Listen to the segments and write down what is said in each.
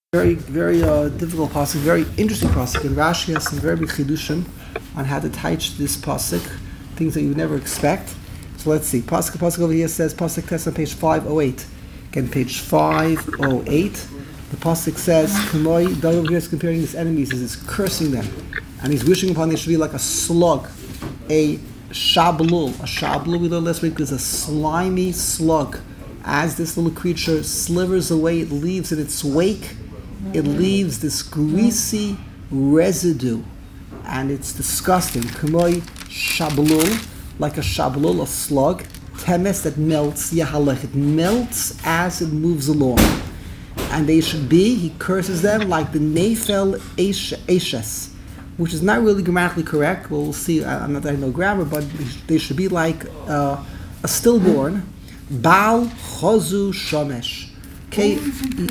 Very, very difficult pasuk, very interesting pasuk, and Rashi has some very big chidushim on how to teach this pasuk, things that you would never expect. So let's see. Pasuk over here says pasuk test on page 508. Again, page 508. The pasuk says, "Kamoi." David over here is comparing his enemies, he's cursing them, and he's wishing upon they should be like a slug, a shablul. A shablul we learned last week is a slimy slug. As this little creature slivers away, it leaves in its wake. It leaves this greasy residue, and it's disgusting. Kamoi shablul, like a shablul, a slug. Temes, that melts. Yahalech, it melts as it moves along. And they should be, he curses them, like the Nefel Eshes, which is not really grammatically correct. We'll see. I'm not that I know grammar, but they should be like a stillborn. Baal Chozu Shomesh. Okay,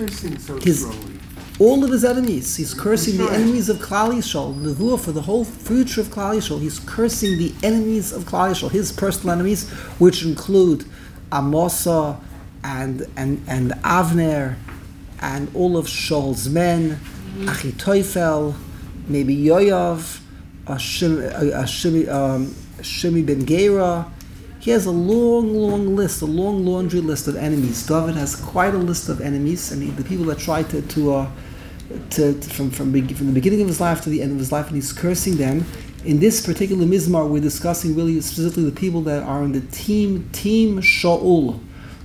all of his enemies. He's cursing the enemies of Klal Yisrael. Nevuah for the whole future of Klal Yisrael. He's cursing the enemies of Klal Yisrael, his personal enemies, which include Amasa and Avner and all of Shaul's men, Achitophel, maybe Yoav, Shimi ben Gera. He has a long list, a long laundry list of enemies. David has quite a list of enemies, and the people that try from the beginning of his life to the end of his life, and he's cursing them. In this particular mizmar, we're discussing really specifically the people that are on the team Shaul.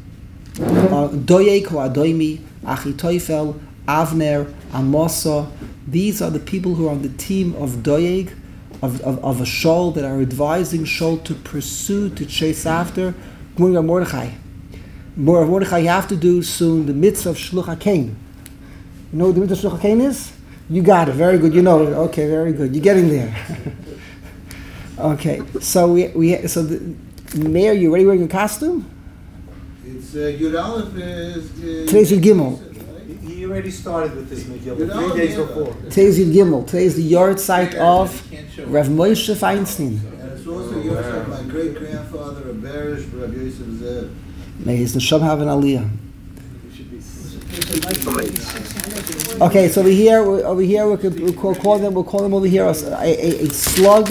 Doeg Adoimi, Achitophel, Avner, Amasa. These are the people who are on the team of Doeg, of a Shaul, that are advising Shaul to pursue, to chase after. Mordechai, you have to do soon the mitzvah of Shluch HaKain. You know what the mitzvah of Shluch HaKain is? You got it. Very good. You know it. Okay, very good. You're getting there. Okay. So so the Mayor, you ready wearing a costume? It's Yud Aleph is... Today's Yud Gimel. He already started with this Megillah 3 days before. Today's Yud Gimel. Today's the yard site of Rav Moshe Feinstein. And it's also the yard site of my great-grandfather, Reb Berish, Rabbi Yosef Zev. May his neshama have an aliyah. Okay, so we'll call them over here a slug.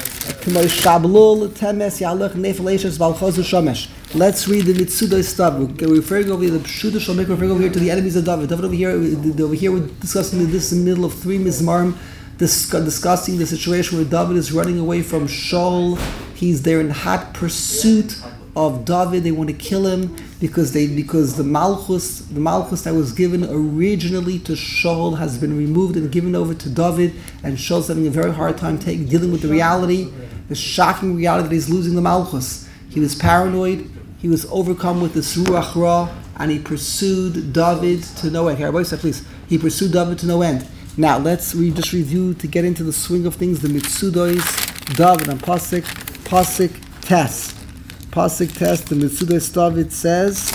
Let's read the Mitzudah stuff. We're referring over here to the Pshuta Shalmik, referring over here to the enemies of David. David over here we're discussing this in the middle of 3 Mizmarim, discussing the situation where David is running away from Shaul. He's there in hot pursuit of David. They want to kill him because the Malchus that was given originally to Shaul has been removed and given over to David, and Shaul's having a very hard time dealing with the reality, the shocking reality that he's losing the Malchus. He was paranoid. He was overcome with this Ruach Ra, and he pursued David to no end. Here, please. He pursued David to no end. Now, let's just review to get into the swing of things. The Mitzudos, David and Pasuk test. Pasuk test, the Mitzudos David says,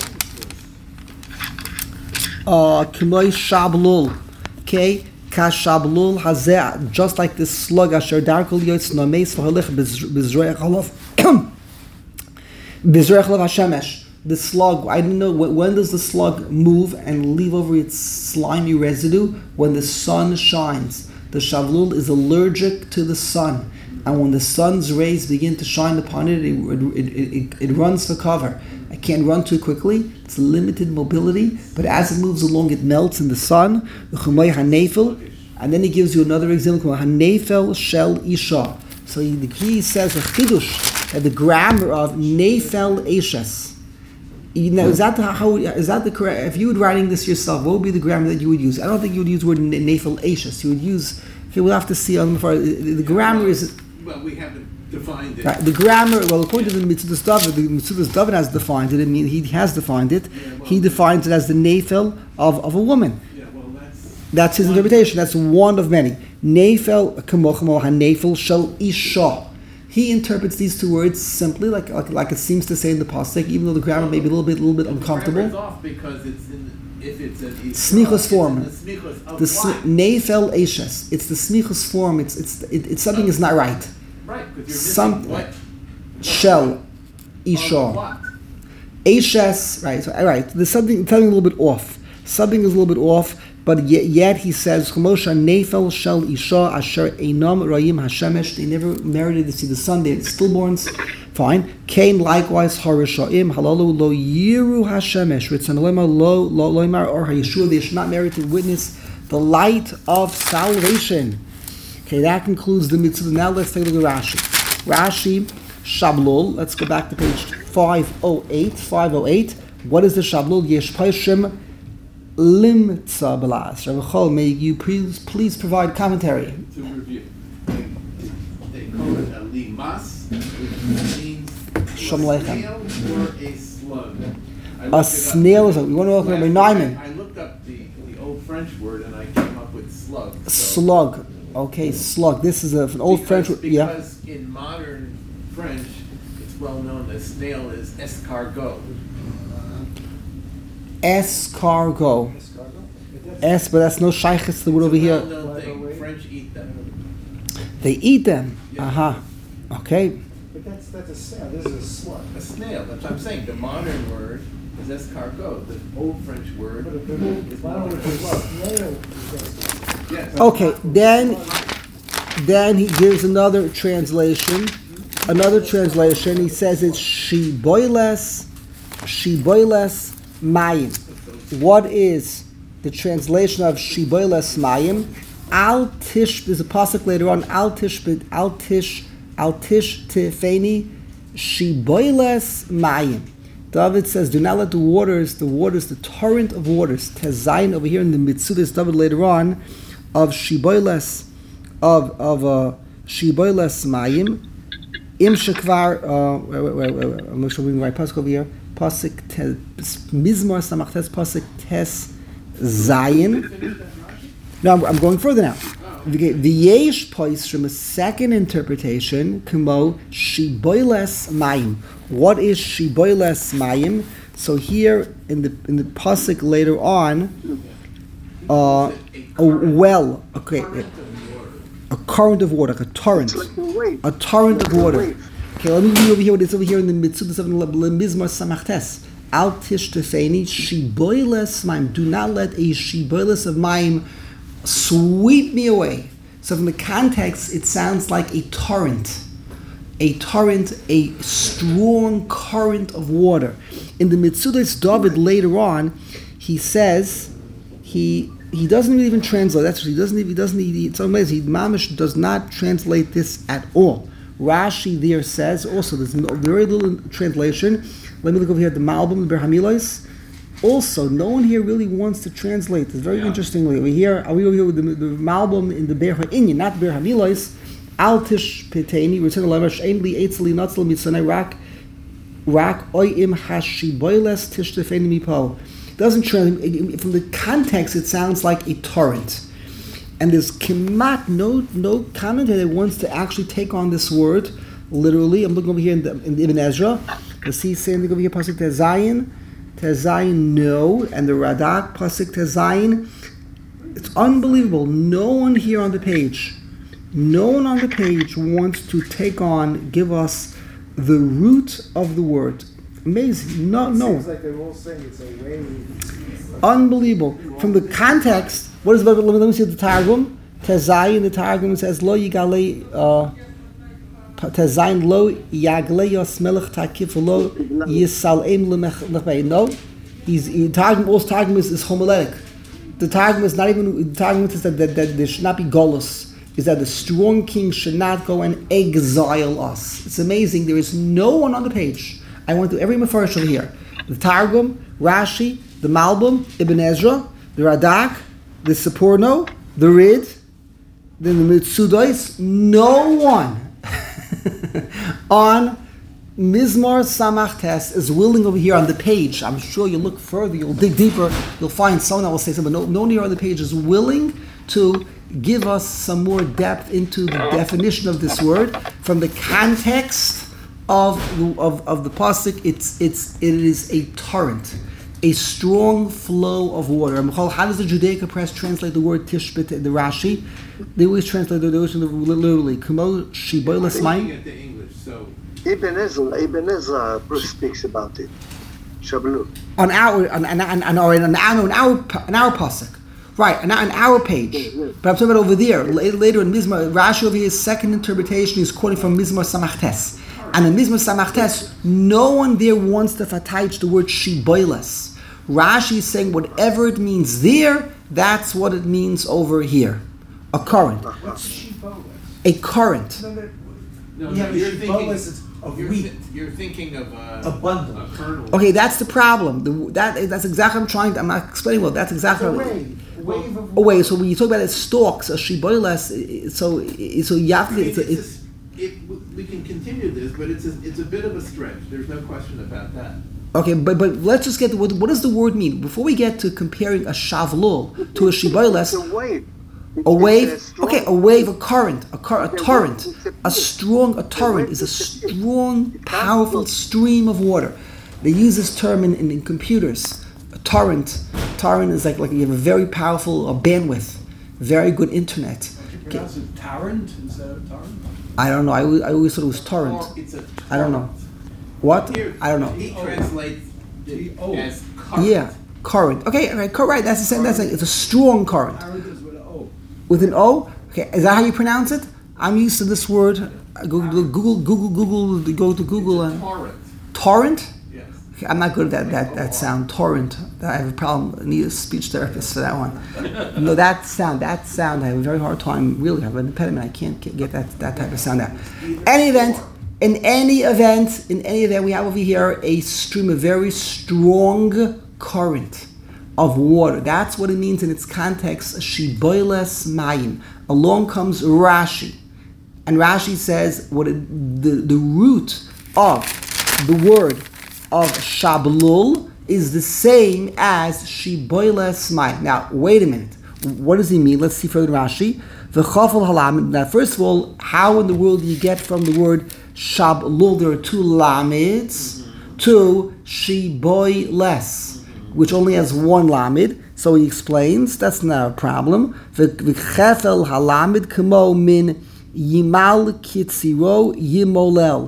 Kimoi Shablul. Okay? Kashablul Hazeh, just like this slug, Asher Darkul Yotz Nameis Vahalich Bizroech Halav. Bizroech Halav Hashemesh. The slug, I don't know, when does the slug move and leave over its slimy residue? When the sun shines. The Shablul is allergic to the sun. And when the sun's rays begin to shine upon it, it runs for cover. It can't run too quickly. It's limited mobility. But as it moves along, it melts in the sun. And then he gives you another example. Hanefel shel isha. So the key says a chidush, that the grammar of nefel eshes. Now, is that the correct? If you were writing this yourself, what would be the grammar that you would use? I don't think you would use the word nefel eshes. You would use. Okay, we'll have to see on the grammar is. Well, we haven't defined it. Right, the grammar, according to the Mitzudas David has defined it. I mean, he has defined it. He defines it as the nefel of a woman. Yeah, well, that's his interpretation. That's one of many. Nefel kamochmo hanefel shel isha. He interprets these two words simply, like it seems to say in the pasuk, even though the grammar may be a little bit uncomfortable. It's off because it's if it's a smichus form. The nefel eshes. It's the smichus form. It's something is not right. Right, because you're missing what? Shel isha. Eshes, right? So, all right. There's something a little bit off. Something is a little bit off. But yet he says, "Chomosha nefel shel isha asher einam rayim hashemesh." They never merited to see the sun. They're stillborns. Fine. Cain likewise harishaim halalu lo yiru hashemesh. Ritzon lema lo loimar or hayeshua. They should not merit to witness the light of salvation. Okay, that concludes the mitzvah. Now let's take a look at Rashi. Rashi Shablul. Let's go back to page 508. 508. What is the Shablul? Yesh Paishim Limtza Balas. Rabbi Chol, may you please provide commentary. To review, they call it a limas, which means a snail or a slug. A snail is a. You want to look at Nyman? I looked up the old French word and I came up with slug. Slug. Okay, slug. This is an old French word. Yeah. Because in modern French, it's well known that snail is escargot. Escargot. S, but that's no shaykhs to the word over here. Well-known thing. French eat them. They eat them. Yeah. Uh-huh. Okay. But that's a snail. This is a slug. A snail. That's what I'm saying. The modern word is escargot. The old French word is slug. Yes. Okay, then he gives another translation. He says it's shiboiles mayim. What is the translation of shiboiles mayim? Al tish. There's a pasuk later on. Al tish tifeni shiboiles mayim. David says, "Do not let the waters, the torrent of waters." Tezayin over here in the Mitzudas David later on of shiboiles shiboiles mayim. Im shekvar. I'm not sure we can write pasuk over here. Pasuk mizmor samachtes pasuk tes zayin. No, I'm going further now. V'yesh pois from a second interpretation, kamo shiboiles mayim. What is shiboiles mayim? So here in the pasuk later on, a well, okay, a current of water, a torrent of water. Okay, let me read over here what it's over here in the Mitzudas of Mizmor Samachtes. Al tish tefeni shiboiles mayim. Do not let a shiboiles of mayim sweep me away. So from the context, it sounds like a torrent, a strong current of water. In the Mitzudas David later on, he says he doesn't even translate. That's what he doesn't. It's amazing. He mamish does not translate this at all. Rashi there says also there's very little translation. Let me look over here at the Malbim, the Berhamilos. Also, no one here really wants to translate this. Very interestingly, we over here with the Malbim in the Ber HaInyan, not the Ber HaMilos. Altish Peteni, return levash ainli eitzli natzl mitzanei rak oim hashiboiles tishtefeni mipo. Doesn't translate from the context. It sounds like a torrent, and there's kemat no commentator that wants to actually take on this word literally. I'm looking over here in the Ibn Ezra. Let's see, saying over here pasuk Tezayin, no, and the Radak pasuk Tezayin. It's unbelievable. No one on the page wants to give us the root of the word. Amazing. No. Seems like they're all saying it's a way. Unbelievable. From the context, what is? Let me see the Targum. Tezayin. The Targum says lo yigale. Tezayin lo yagle yos melech takif lo yisalem lemechbei. No, Targum. Also, Targum is homiletic. The Targum is not even. The Targum says that there should not be golus. Is that the strong king should not go and exile us. It's amazing. There is no one on the page. I went through every Mefarsh over here. The Targum, Rashi, the Malbim, Ibn Ezra, the Radak, the Seporno, the Rid, then the Mitzudos. No one on Mizmor Samachtes is willing over here on the page. I'm sure you'll look further, you'll dig deeper, you'll find someone that will say something. No one here on the page is willing to give us some more depth into the definition of this word from the context of the pasuk. It is a torrent, a strong flow of water. How does the Judaica press translate the word tishbit in the Rashi? They always translate the literally. Kumo shiboiles mayim. Ibn Ezra speaks about it. Shablu. On our pasuk. Right, and not on our page. But I'm talking about over there. Later in Mizmor, Rashi over here's second interpretation is quoting from Mizmor Samachtes. And in Mizmor Samachtes, no one there wants to fatayich the word shiboiles. Rashi is saying whatever it means there, that's what it means over here. A current. What's shiboiles? A current. No, Yeah, you're shiboiles is of wheat. You're thinking of A bundle. a kernel. Okay, that's the problem. That's exactly what I'm not explaining well. That's exactly A what wave of wait, so when you talk about it stalks, a shiboiles, so you have to. We can continue this, but it's a bit of a stretch. There's no question about that. Okay, but let's just get to what does the word mean before we get to comparing a shavlul to a shiboiles. A wave, okay, a wave, a current, a torrent, a torrent is a strong, powerful stream of water. They use this term in computers. A torrent is like you have a very powerful bandwidth, very good internet. Would you pronounce it torrent instead of torrent? I don't know. I always thought it was torrent. It's a I don't know. What? Here, I don't know. He translates it T-O. as current. Yeah, current. Okay, right. That's the same. It's a strong current. Torrent is with an O. With an O? Okay, is that how you pronounce it? I'm used to this word. Google, go to Google and... Torrent. Torrent? Yes. Okay, I'm not good at that sound. Torrent. I have a problem. I need a speech therapist for that one. No, that sound, I have a very hard time. Really, I have an impediment. I can't get that type of sound out. In any event, we have over here a stream, a very strong current of water. That's what it means in its context, shiboiles mayim. Along comes Rashi. And Rashi says the root of the word of shablul is the same as shiboiles mayim. Now, wait a minute. What does he mean? Let's see further Rashi. V'chafal halam. Now, first of all, how in the world do you get from the word shablul? There are two lamids to shiboiles, which only has one lamid. So he explains that's not a problem. V'chefel halamid kamo min yimal kitziro yimolel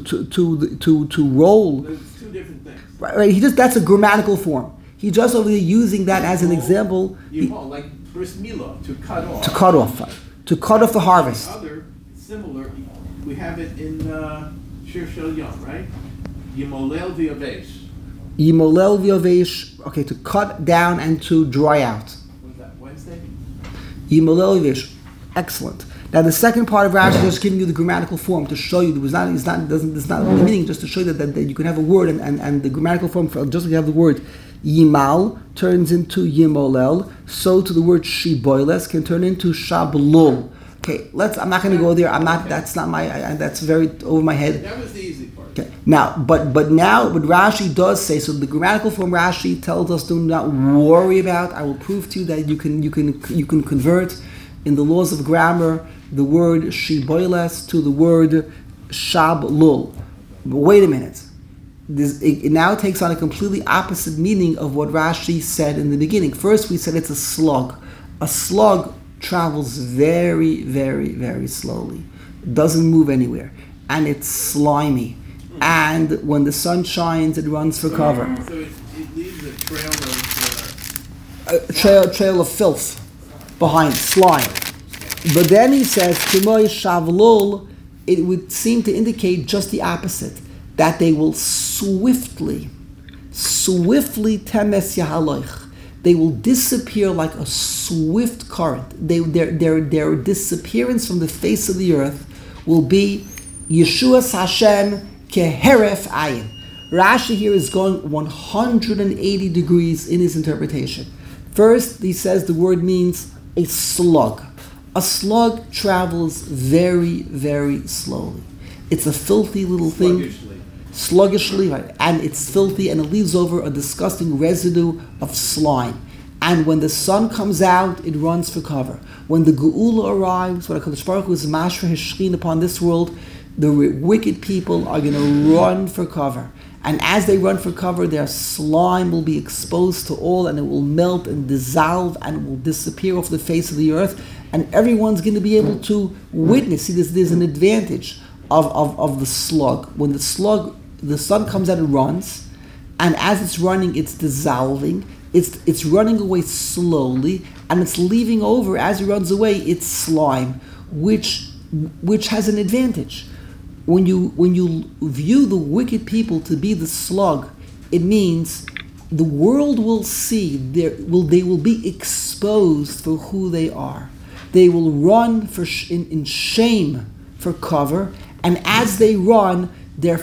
to roll. It's two different things. Right. That's a grammatical form. He just over there using that as an example. Like bris milah, to cut off. To cut off the harvest. The other similar, we have it in Shir Shel Yom, right? Yimolel v'yavesh. Yimolel v'yavesh. Okay, to cut down and to dry out. Was that Wednesday? Yimolel v'yavesh. Excellent. Now the second part of Rashi is just giving you the grammatical form to show you it's not the meaning, just to show you that you can have a word and the grammatical form for just like you have the word yimal turns into yimolel, so to the word shiboiles can turn into shablul. Okay, I'm not going to go there. That's not my. That's very over my head. That was the easy part. Okay. Now, but Rashi does say so. The grammatical form Rashi tells us, do not worry about. I will prove to you that you can convert in the laws of grammar the word shiboiles to the word shablul. But wait a minute. It now takes on a completely opposite meaning of what Rashi said in the beginning. First, we said it's a slug. A slug travels very, very, very slowly. It doesn't move anywhere. And it's slimy. And when the sun shines, it runs for cover. So it leaves a trail of... trail of filth behind, slime. But then he says, K'moy shavlul, it would seem to indicate just the opposite, that they will swiftly temes yahaloich. They will disappear like a swift current. Their disappearance from the face of the earth will be Yeshuas Hashem keheref ayin. Rashi here is going 180 degrees in his interpretation. First, he says the word means a slug. A slug travels very, very slowly. It's a filthy little thing. Sluggishly, right? And it's filthy and it leaves over a disgusting residue of slime. And when the sun comes out, it runs for cover. When the Geula arrives, when HaKadosh Baruch Hu is mashra his shechinah upon this world, the wicked people are going to run for cover. And as they run for cover, their slime will be exposed to all, and it will melt and dissolve and it will disappear off the face of the earth. And everyone's going to be able to witness. See, there's an advantage of the slug. When the sun comes out, it runs. And as it's running, it's dissolving. It's running away slowly, and it's leaving over, as it runs away, its slime, which has an advantage. When you view the wicked people to be the slug, it means the world will see, they will be exposed for who they are. They will run in shame for cover, and as they run, their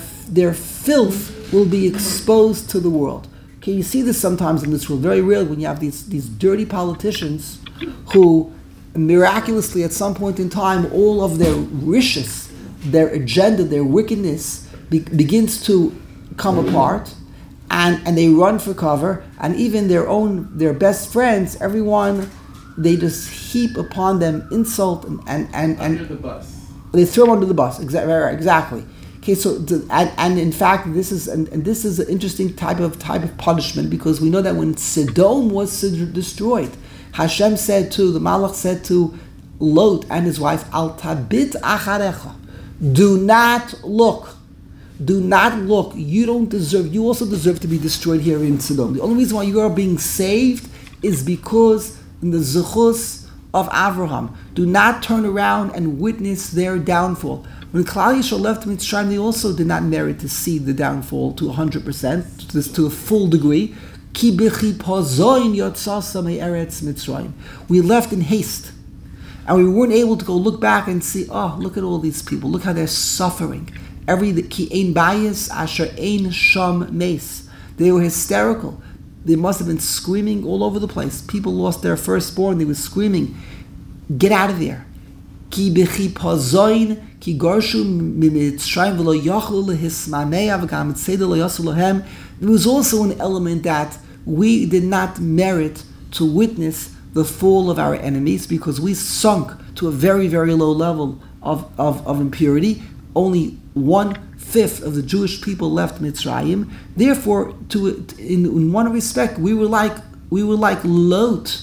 filth will be exposed to the world. Okay, you see this sometimes in this world, very rarely, when you have these dirty politicians who miraculously at some point in time, all of their riches, their agenda, their wickedness begins to come apart, and they run for cover, and even their best friends, everyone, they just heap upon them insult and under the bus. They throw them under the bus. Exactly. Okay, so and in fact, this is an interesting type of punishment, because we know that when Sodom was destroyed, Hashem said to the Malach said to Lot and his wife, Al tabit acharecha, do not look. Do not look. You also deserve to be destroyed here in Sodom. The only reason why you are being saved is because in the Zechus of Avraham. Do not turn around and witness their downfall. When Klal Yisrael left Mitzrayim, they also did not merit to see the downfall to 100%, to a full degree. Ki b'chi pazoin yotzasa me'eretz Mitzrayim. We left in haste. And we weren't able to go look back and see, oh, look at all these people. Look how they're suffering. Ki ein bayis asher ein sham meis. They were hysterical. They must have been screaming all over the place. People lost their firstborn. They were screaming, get out of there. Ki b'chi pazoin ki garshu mitzrayim v'lo yachlu lehismanei v'gam tzedel lo yasu lohem. There was also an element that we did not merit to witness the fall of our enemies, because we sunk to a very, very low level of impurity. Only 1/5 of the Jewish people left Mitzrayim. Therefore, in one respect, we were like Lot,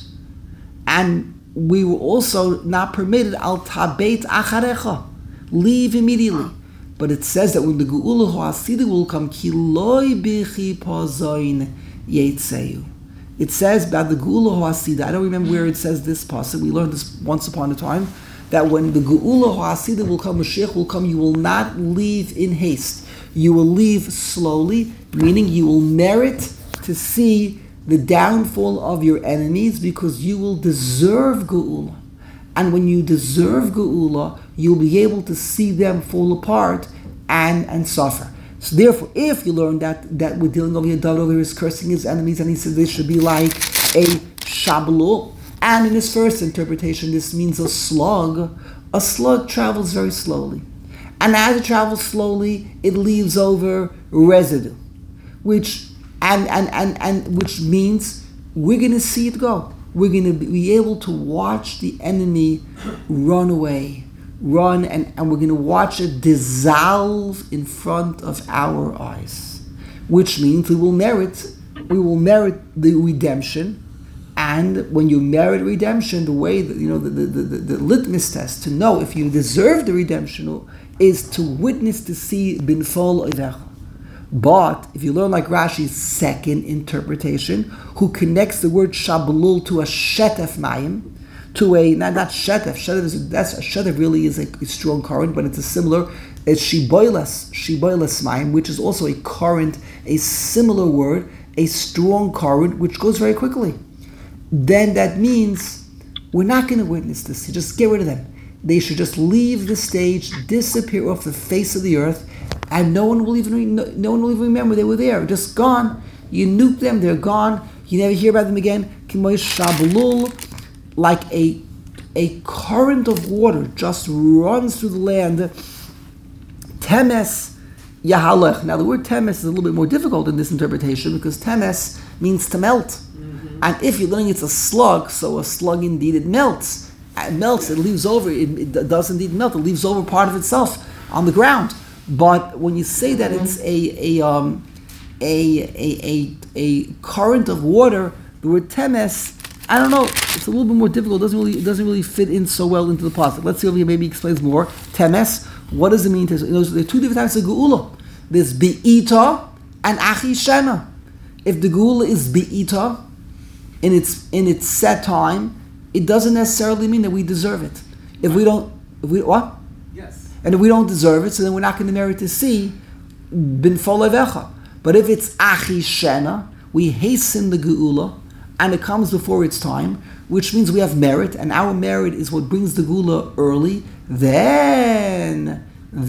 and we were also not permitted al tabeit acharecha, leave immediately. But it says that when the Geula Ha'asidah will come, ki loy bichi pazoin yetzeu. It says about the Geula Ha'asidah. I don't remember where it says this pasuk. We learned this once upon a time, that when the Geula Ha'asidah will come, Mashiach will come, you will not leave in haste. You will leave slowly, meaning you will merit to see the downfall of your enemies, because you will deserve Geula. And when you deserve Geula, you'll be able to see them fall apart and suffer. So therefore, if you learn that we're dealing over here, David over here is cursing his enemies, and he says this should be like a shablul. And in his first interpretation, this means a slug. A slug travels very slowly. And as it travels slowly, it leaves over residue, which means we're going to see it go. We're going to be able to watch the enemy run away, and we're going to watch it dissolve in front of our eyes, which means we will merit the redemption. And when you merit redemption, the way that, the litmus test to know if you deserve the redemption is to witness to see binfol oivecha. But if you learn like Rashi's second interpretation, who connects the word shablul to a shetef mayim, to a not shetef. Shetef really is a strong current, but it's a similar. It's shiboilas mayim, which is also a current, a similar word, a strong current which goes very quickly. Then that means we're not going to witness this. You just get rid of them. They should just leave the stage, disappear off the face of the earth, and no one will even remember they were there. Just gone. You nuke them, they're gone. You never hear about them again. Kimoy shablul, like a current of water just runs through the land. Temes yahalech. Now the word temes is a little bit more difficult in this interpretation, because temes means to melt. And if you're learning it's a slug, so a slug indeed it melts. It melts, it leaves over, it does indeed melt, it leaves over part of itself on the ground. But when you say that it's a current of water, the word temes, I don't know, it's a little bit more difficult, it doesn't really fit in so well into the pasuk. Let's see if he maybe explains more. Temes, what does it mean? There are two different types of geula. There's be'ita and achi shena. If the geula is be'ita, in its set time, it doesn't necessarily mean that we deserve it. If we what? Yes. And if we don't deserve it, so then we're not going to merit to see bin folevecha. But if it's achi shena, we hasten the geula, and it comes before its time, which means we have merit, and our merit is what brings the geula early. Then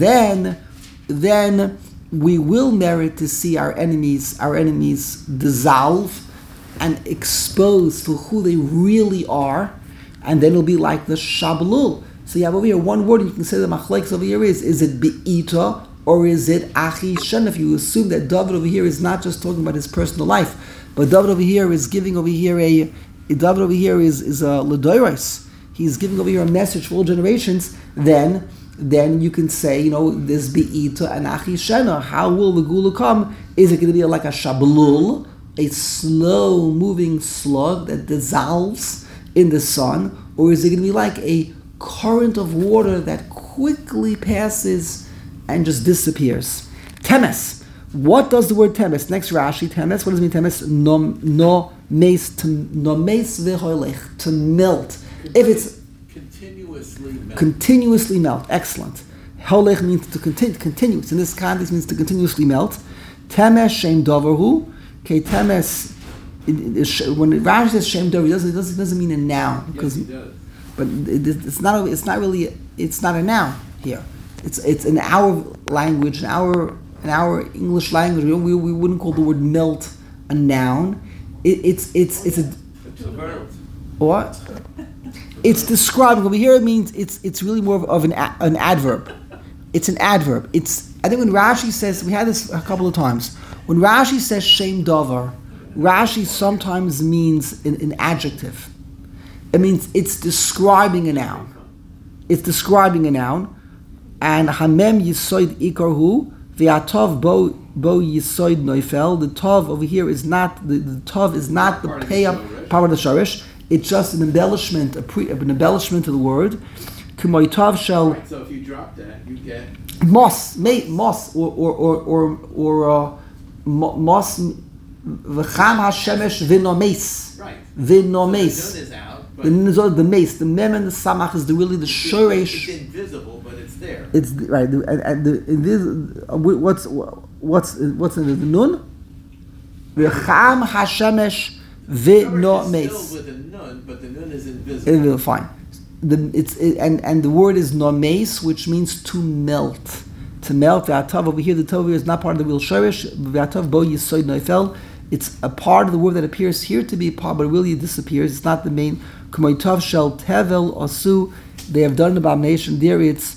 we will merit to see our enemies dissolve and exposed to who they really are, and then it'll be like the shablul. So you have over here one word, and you can say the machlekes over here is it be'ita or is it achi shen? If you assume that David over here is not just talking about his personal life, but David over here is giving over here is a ledoros. He's giving over here a message for all generations. Then you can say, this be'ita and achi shena. How will the gula come? Is it going to be like a shablul, a slow moving slug that dissolves in the sun, or is it going to be like a current of water that quickly passes and just disappears? Temes. What does the word temes? Next Rashi, temes. What does it mean temes? No mes v'holech, to melt. If it's continuously melt. Excellent. Holech means to continuous. In this context, means to continuously melt. Temes shem davarhu. Okay, temes. When Rashi says shem davar, it doesn't mean a noun, because Yes, he does. but it's not a noun here. It's in our language, in our English language, we wouldn't call the word melt a noun. It's a verb. what? It's describing over here. It means it's really more of an adverb. It's an adverb. I think when Rashi says, we had this a couple of times. When Rashi says shem davar, Rashi sometimes means an adjective. It means it's describing a noun. It's describing a noun. And hamem yisoid ikarhu ve'atov bo yisoid noifel. The tov over here is not the tov is not the pay part of the shorish. It's just an embellishment, an embellishment of the word. K'moy tov shel. Right, so if you drop that, you get Mos mos v'cham hashemesh v'nomes. right. V'nomes. So the nun is out, but The mace, the mem and the samach is really the it's shoresh. invisible, but it's there. It's right. What's in the nun? V'cham hashemesh Shoresh is v'nomes. still with a nun, but the nun is invisible. Fine. And the word is nomes, which means to melt. To melt. V'atav over here, the tov here is not part of the real shoresh. V'atav bo yisoid noifel. It's a part of the word that appears here to be a part, but really it disappears. It's not the main. K'moitav shel tevel osu. They have done an abomination. There it's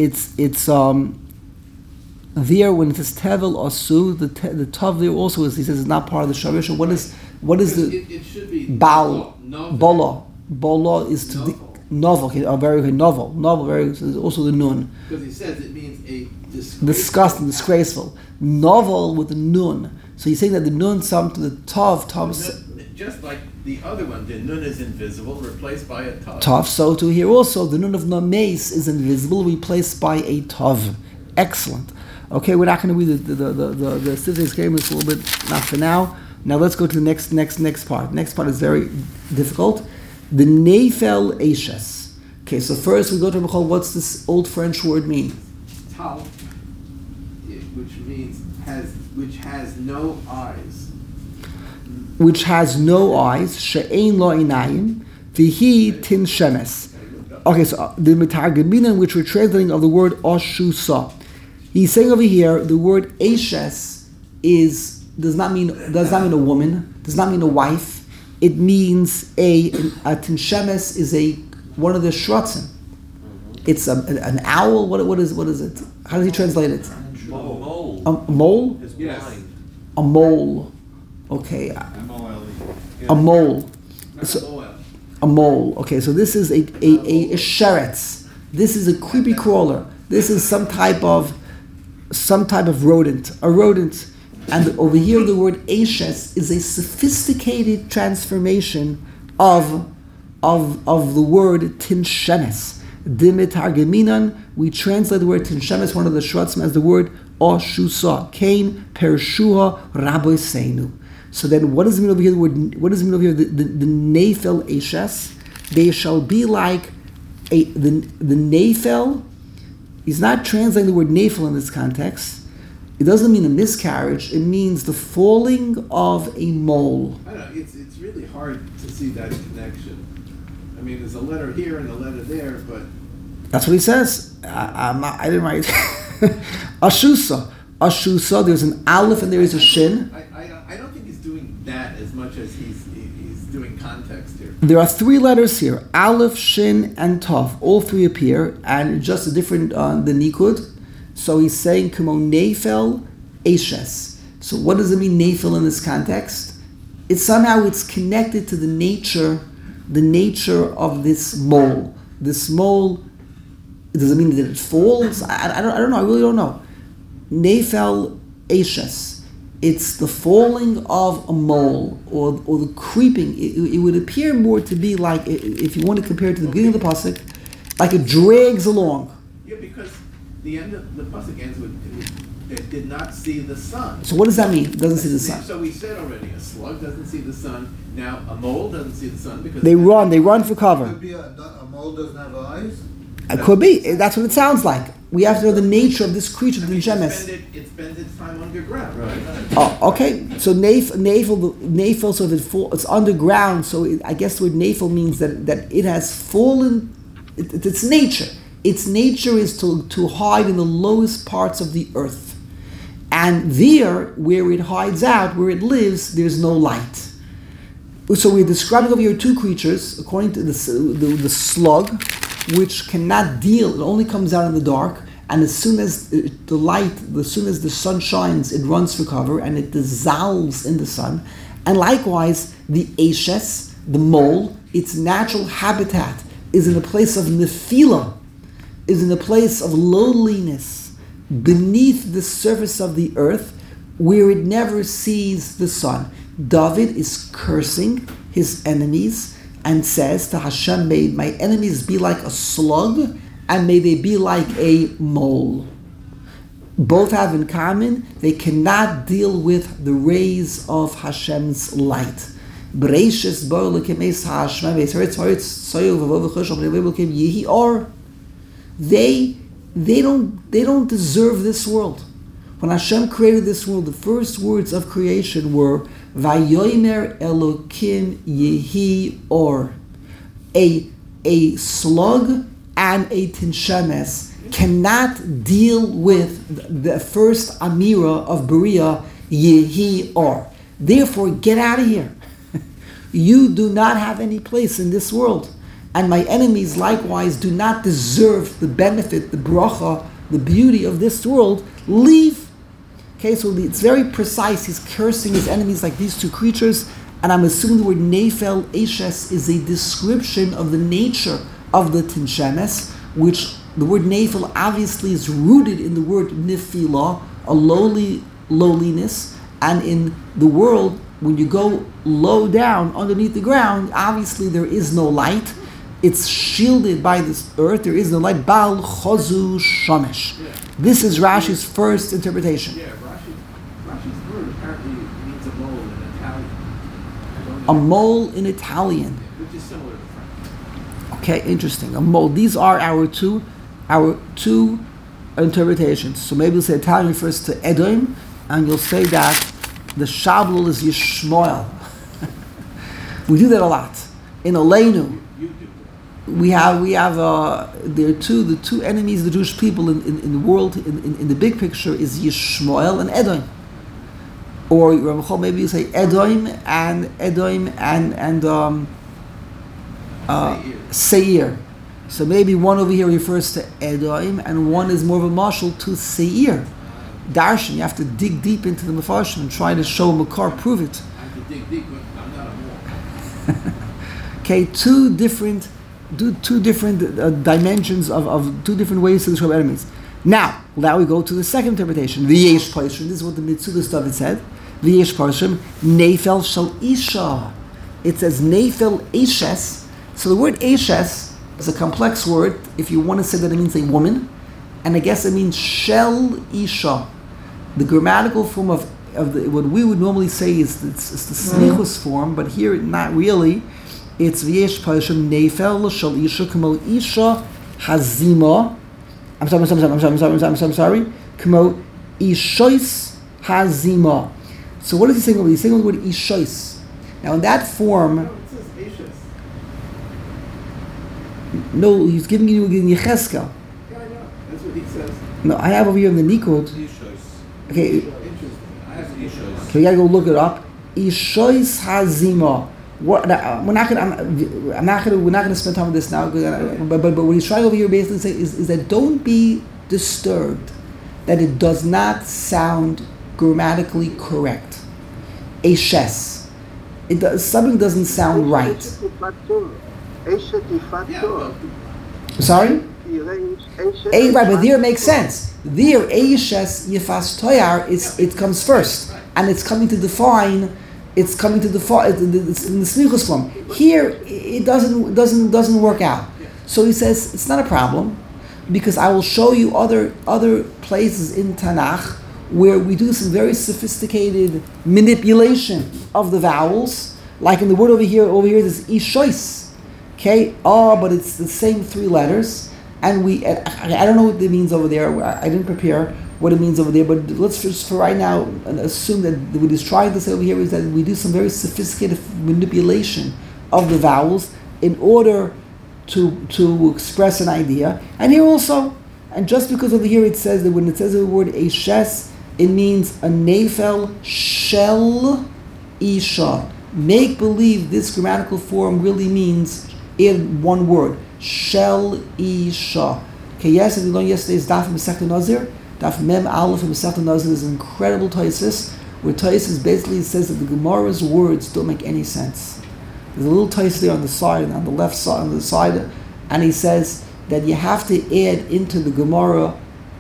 there when it says tevel osu, the tav there also is, he says, it's not part of the shorish. What is the It should be bal novel. bola is to the novel. Okay, very good novel. Very is also the nun. Because he says it means a Disgusting, disgraceful. Novel with the nun. So he's saying that the nun sum to the tav Just like the other one, the nun is invisible, replaced by a tav. tav. So to here also the nun of nomes is invisible, replaced by a tav. Excellent. Okay, we're not going to read the Sifrei Keremus a little bit, not for now. Now let's go to the next part. Next part is very difficult. The Nefel Eishes. Okay, so first we go to Michal. What's this old French word mean? Tal, which means which has no eyes. Which has no eyes. She'ein lo einayim. V'hi tin shemes. Okay, so the Metargeminan, which we're translating of the word Oshusa. He's saying over here the word Eishes does not mean a woman, does not mean a wife. It means a tinshemes is one of the shrotzim. It's an owl. What is it? How does he translate it? Mole. A mole? Is Yes. blind. A mole. Okay. M-O-L-E. A mole. Not So- a Moel. A mole. Okay, so this is a sheretz. This is a creepy crawler. This is some type of rodent. A rodent. And over here the word Eishes is a sophisticated transformation of the word Tinshemes. Dimitargeminan, we translate the word Tinshemes, one of the shrotzim, as the word Oshusa. Kain Pershuha Rabboseinu. So then, what does it mean over here? What does it mean over here? The nefel eshes, they shall be like the nefel. He's not translating the word nefel in this context. It doesn't mean a miscarriage. It means the falling of a mole. I don't know. It's really hard to see that connection. I mean, there's a letter here and a letter there, but That's what he says. I didn't write. Ashusa. There's an aleph and there is a shin. I don't think he's doing that as much as he's doing context here. There are three letters here: aleph, shin, and tov. All three appear, and just a different the nikud. So he's saying "Kamo nefel eshes." So what does it mean nefel in this context? It's connected to the nature of this mole. This mole. Does it mean that it falls? I don't know. I really don't know. Nefel eshes. It's the falling of a mole or the creeping. It would appear more to be like, if you want to compare it to the beginning of the pasuk, like it drags along. Yeah, because the end of the pasuk ends with "It did not see the sun." So what does that mean? It doesn't see the sun. So we said already, a slug doesn't see the sun. Now a mole doesn't see the sun because They run for cover. Could be a mole doesn't have eyes. It could be. That's what it sounds like. We have to know the nature of this creature, the it gemes. spends its time underground, right? Oh, okay. So nefel, so if it's underground, so I guess the word nefel means that it has fallen. It's nature. Its nature is to hide in the lowest parts of the earth. And there, where it hides out, where it lives, there's no light. So we're describing over here two creatures, according to the slug, which cannot deal, it only comes out in the dark, and as soon as the sun shines, it runs for cover, and it dissolves in the sun. And likewise, the eshes, the mole, its natural habitat is in a place of nephila, is in a place of lowliness, beneath the surface of the earth, where it never sees the sun. David is cursing his enemies and says to Hashem, may my enemies be like a slug, and may they be like a mole. Both have in common, they cannot deal with the rays of Hashem's light. They don't deserve this world. When Hashem created this world, the first words of creation were Vayomer Elokim Yehi Or. A slug and a tinshemes cannot deal with the first Amira of Beria, Yehi Or. Therefore, get out of here. You do not have any place in this world. And my enemies likewise do not deserve the benefit, the bracha, the beauty of this world. Leave. Okay, so it's very precise. He's cursing his enemies like these two creatures, and I'm assuming the word nefel eshes is a description of the nature of the tinshemes, which the word nefel obviously is rooted in the word nefila, a lowliness, and in the world, when you go low down underneath the ground, obviously there is no light. It's shielded by this earth. There is no light. Bal chozu shamesh. This is Rashi's first interpretation. Yeah, Rashi's word apparently means a mole in Italian. A mole in Italian. Which is similar to French. Okay, interesting. A mole. These are our two interpretations. So maybe you'll say Italian refers to Edom, and you'll say that the Shablul is Yishmael. We do that a lot. In Aleinu, we have there are the two enemies of the Jewish people in the world in the big picture is Yishmael and Edom. Or Ramachol, maybe you say Edom and Seir. So maybe one over here refers to Edom and one is more of a marshal to Seir. Darshan, you have to dig deep into the Mefarshim and try to show Makar, prove it. I have to dig deep, but I'm not a mole. Okay, two different dimensions of two different ways to describe enemies. Now we go to the second interpretation. The Yesh Parshim. This is what the Mitzudas David said. The Yesh Parshim. Nefel shel isha. It says Nefel eshes. So the word eshes is a complex word. If you want to say that it means a woman, and I guess it means shel isha. The grammatical form of of what we would normally say is it's the smichus form, but here not really. It's v'yesh pashim neifel shal isha kamo isha hazima. I'm sorry. Kamo ishois hazima. So what is he saying over here? He's saying the word ishois. Now in that form, No, it says Ashes. no, he's giving you in Yecheskel. Yeah, I know. That's what he says. No, I have over here in the Nikud. Ishos. Okay, Interesting. I have Ishos. okay, we gotta go look it up. Ishois hazima. What? We're not gonna spend time on this now. But what he's trying over here basically to say is that don't be disturbed that it does not sound grammatically correct. Ashes. Something doesn't sound right. Yeah, well, Sorry? Right, but there it makes sense. There, Ashes Yefas Toyar, it comes first, and it's coming to define. It's in the smichus form. Here, it doesn't work out. So he says it's not a problem, because I will show you other places in Tanakh where we do some very sophisticated manipulation of the vowels, like in the word over here there's ishois. Okay, but it's the same three letters, and I don't know what it means over there. I didn't prepare what it means over there, but let's just for right now assume that what he's trying to say over here is that we do some very sophisticated manipulation of the vowels in order to express an idea. And here also, and just because over here it says that when it says the word Ashes, it means a nefel shel isha. Make believe this grammatical form really means in one word, shel isha. Okay, yes, as we learned yesterday, is Daf Masechta Nazir. Daf Mem Aleph and Masechta Nazir is an incredible Taisus, where Taisus basically says that the Gemara's words don't make any sense. There's a little Taisus there on the side, on the left side, on the side, and he says that you have to add into the Gemara,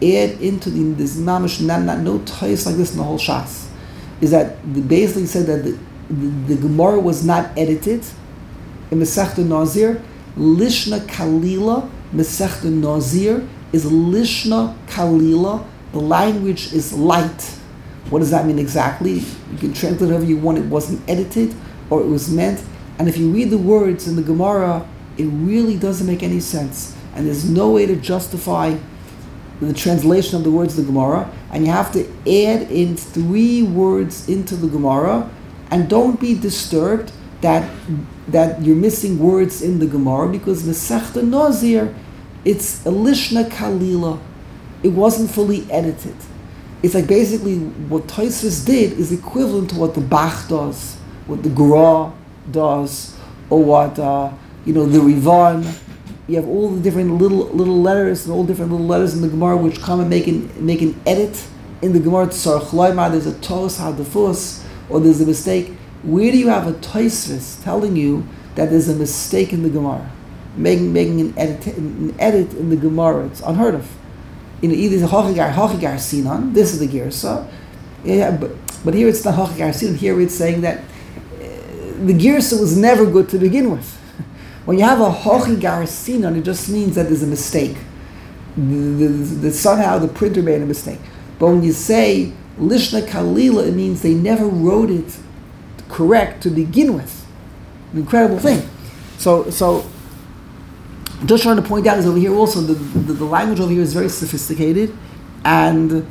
there's no Taisus like this in the whole Shas. Is that basically said that the Gemara was not edited in Masechta Nazir. Lishna Kalila, Masechta Nazir is Lishna Kalila. The language is light. What does that mean exactly? You can translate however you want. It wasn't edited, or it was meant. And if you read the words in the Gemara, it really doesn't make any sense. And there's no way to justify the translation of the words of the Gemara. And you have to add in 3 words into the Gemara. And don't be disturbed that you're missing words in the Gemara, because Masechta Nazir, it's a Lishna Kalila. It wasn't fully edited. It's like basically what Tosfos did is equivalent to what the Bach does, what the Gra does, or what the Rivan. You have all the different little letters and all different little letters in the Gemara which come and make an edit in the Gemara. Tzarech Loimar, there's a Tos HaDefus, or there's a mistake. Where do you have a Tosfos telling you that there's a mistake in the Gemara, making an edit in the Gemara? It's unheard of. Either it's a Hachigar Sinan. This is the Girsa. Yeah, but here it's not Hachigar Sinan. Here it's saying that the Girsa was never good to begin with. When you have a Hachigar Sinan, it just means that there's a mistake. Somehow the printer made a mistake. But when you say Lishna Kalila, it means they never wrote it correct to begin with. An incredible thing. So just trying to point out is over here also the language over here is very sophisticated, and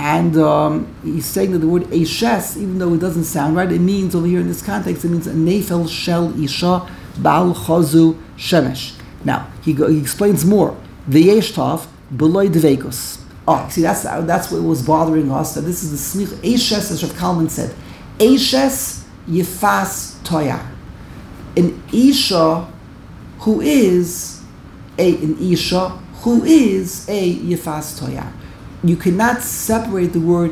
he's saying that the word Ashes, even though it doesn't sound right, it means over here in this context it means a nefel shel isha bal chazu shemesh. Now he explains more. V'yesh tov beloy dveikos. Oh, see that's what was bothering us. That this is the smich Ashes, as Rav Kalman said. Ashes yefas toyar. An isha who is a yefas toyar. You cannot separate the word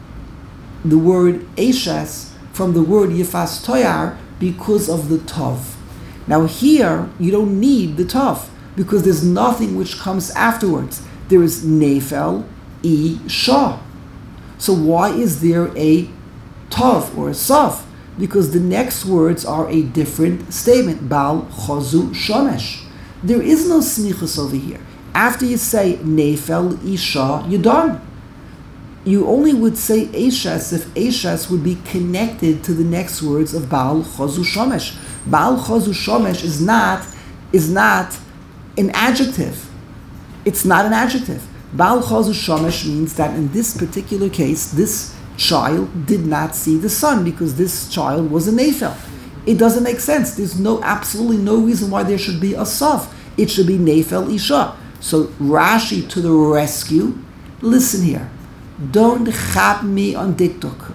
Ashes from the word yefas toyar because of the tov. Now here you don't need the tov because there's nothing which comes afterwards. There is nefel isha. So why is there a tov or a saf? Because the next words are a different statement. Bal chazu shomesh. There is no smichus over here. After you say nefel isha, you're done. you only would say Eishes if Eishes would be connected to the next words of Baal Chazu Shomesh. Baal Chazu Shomesh is not an adjective. It's not an adjective. Baal Chazu Shomesh means that in this particular case, this child did not see the sun because this child was a Nephel. It doesn't make sense. There's absolutely no reason why there should be a Saf. It should be Nephel Isha. So Rashi to the rescue. Listen here. Don't chap me on TikTok.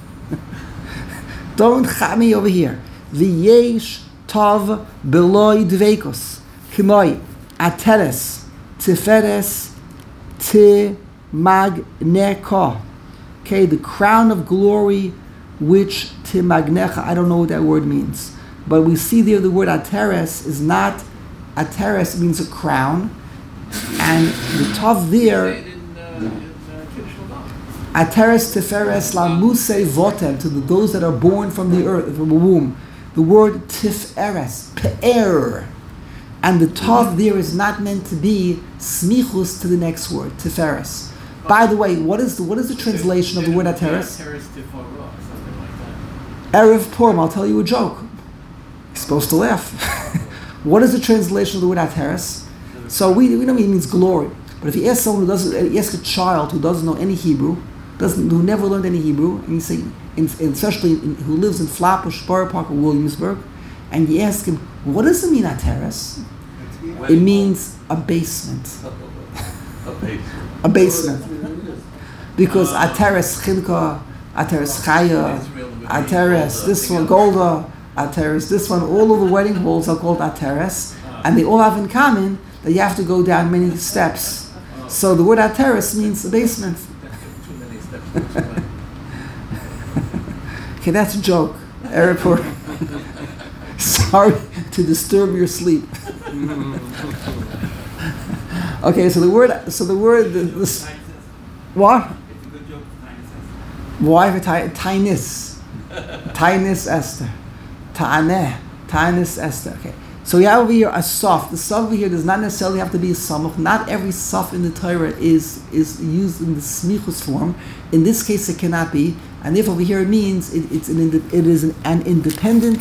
Don't chap me over here. V'yesh tov beloy dveikos. Kimoi ateres tiferes te magneka. Okay, the crown of glory which te magnecha. I don't know what that word means. But we see there the word ateres is not, ateres means a crown. And the tov there, Ateres Tiferes La Musei Votem, to those that are born from the earth, from the womb. The word Tiferes, Pe'er. And the Tov there is not meant to be smichus to the next word, Tiferes. By the way, what is the translation of the word Ateres? Erev Purim, I'll tell you a joke. You're supposed to laugh. What is the translation of the word Ateres? So we know it means glory. But if you ask someone you ask a child who doesn't know any Hebrew, who never learned any Hebrew, and you say, especially who lives in Flatbush, Borough Park, or Williamsburg, and you ask him, what does it mean, Ateres? It means a basement. A basement. Because Ateres Chilka, Ateres Chaya, Ateres, this one, Golda, Ateres, this one, all of the wedding halls are called Ateres, and they all have in common that you have to go down many steps. So the word Ateres means a basement. Okay, that's a joke. Airport. Sorry to disturb your sleep. Okay, so the word, what? Why for Tainis? Tainis Esther. Ta'aneh. Tainis Esther. Okay. So we have over here a saf. The saf over here does not necessarily have to be a samach. Not every saf in the Torah is used in the smichus form. In this case, it cannot be. And if over here it means it is an independent.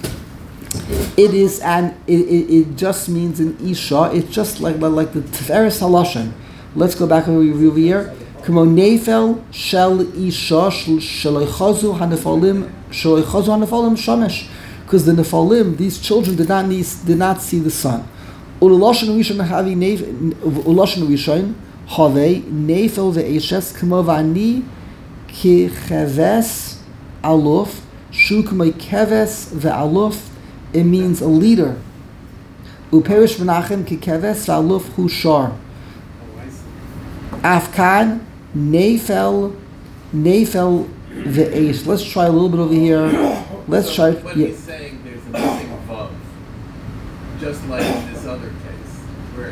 It just means an isha. It's just like the Tiferes Halashon. Let's go back and review over here. Kamo nefel shel isha shaloichazu hanefalim shamesh. Because the Nephalim, these children did not see the sun. Ulashon Rishon havi ulashon Rishon have nefel ve'eshes kamo vani ki cheves aluf shu kamo keves ve'aluf. It means a leader. Uperish Menachem ki keves ve'aluf hu shar. Afkan nefel ve'esh. Let's try a little bit over here. Let's try. But he's saying there's a missing vav, just like in this other case. Where,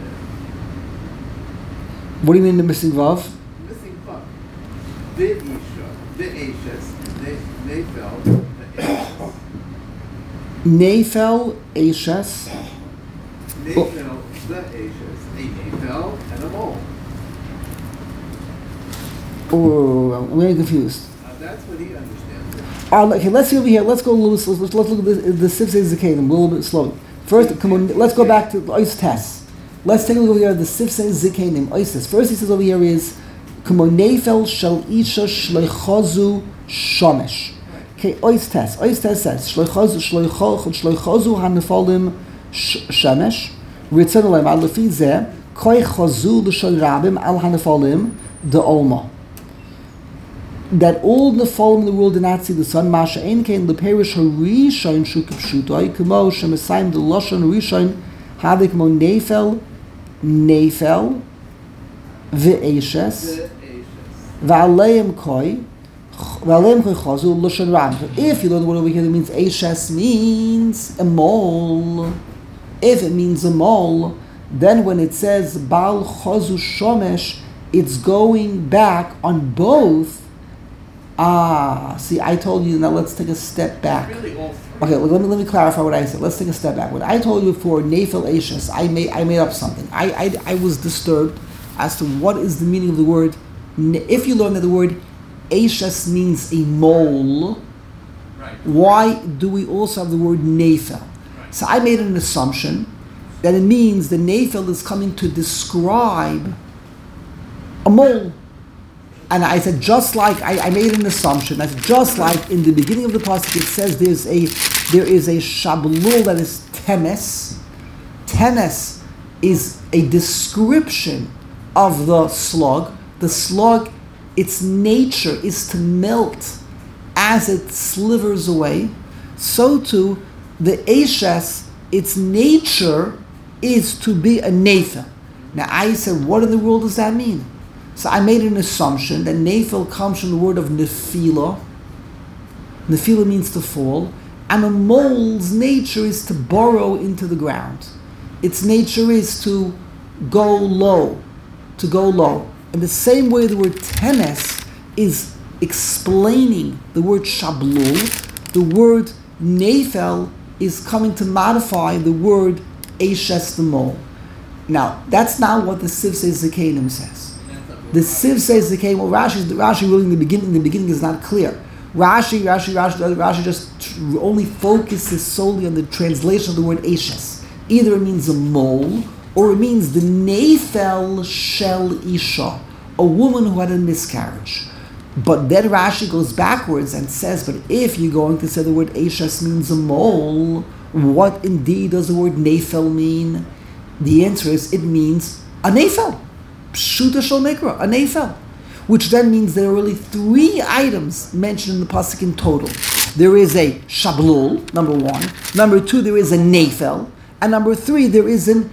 what do you mean the missing vav? Missing vav. The isha, the ashes, nefel, the ashes. Nefel, ashes. Nefel, the ashes. A nefel and a mole. Oh, I'm getting confused. That's what he understands. Okay, let's see over here. Let's go a little. Let's look at the Sifsei Zikanim a little bit slowly. First, come on. Let's go back to Ois Tes. Let's take a look over here at the Sifsei Zikanim Ois Tes. First, he says over here is Nefel shel isha shleichazu shomesh. Okay, Ois Tes. Ois Tes says shleichazu hanefalim shemesh. Ritzon olam al lefi zeh koi chazu l'shol rabim al hanefalim de olma. That all the Nephalim in the world did not see the sun. Masha ein kein leperish harishon shukip shutoi kamo shemesayim the lashon harishon hadik mo nefel ve'eshes ve'aleim koi chazu lashon ram. If you learn the word over here that means eshes means a mole. If it means a mole, then when it says Baal chazu shomesh, it's going back on both. See, I told you, now let's take a step back. Really Okay, let me clarify what I said. Let's take a step back. When I told you for Nefel Ashes, I made up something. I was disturbed as to what is the meaning of the word if you learn that the word Eishes means a mole, Right. why do we also have the word Nephel? So I made an assumption that it means the Nephel is coming to describe a mole. And I said, just like, I made an assumption, I said, just like in the beginning of the pasuk it says there is a shablul that is temes. Temes is a description of the slug. The slug, its nature is to melt as it slivers away. So too, the Eishes, its nature is to be a Nephel. Now I said, what in the world does that mean? So I made an assumption that Nephil comes from the word of Nephila. Nephila means to fall. And a mole's nature is to burrow into the ground. Its nature is to go low. To go low. In the same way the word temes is explaining the word shablul, the word Nephel is coming to modify the word Eishes the mole. Now, that's not what the Sivsei Zekanim says. The Sivsei Zekanim, well, Rashi really in the beginning is not clear. Rashi just only focuses solely on the translation of the word Eishes. Either it means a mole, or it means the Nephel Shel Isha, a woman who had a miscarriage. But then Rashi goes backwards and says, but if you're going to say the word Eishes means a mole, what indeed does the word Nephel mean? The answer is, it means a Nephel. Pshuta Shel Mikra, a Nephel. Which then means there are really 3 items mentioned in the pasuk in total. There is a shablul, number 1. Number 2, there is a Nephel. And number 3, there is a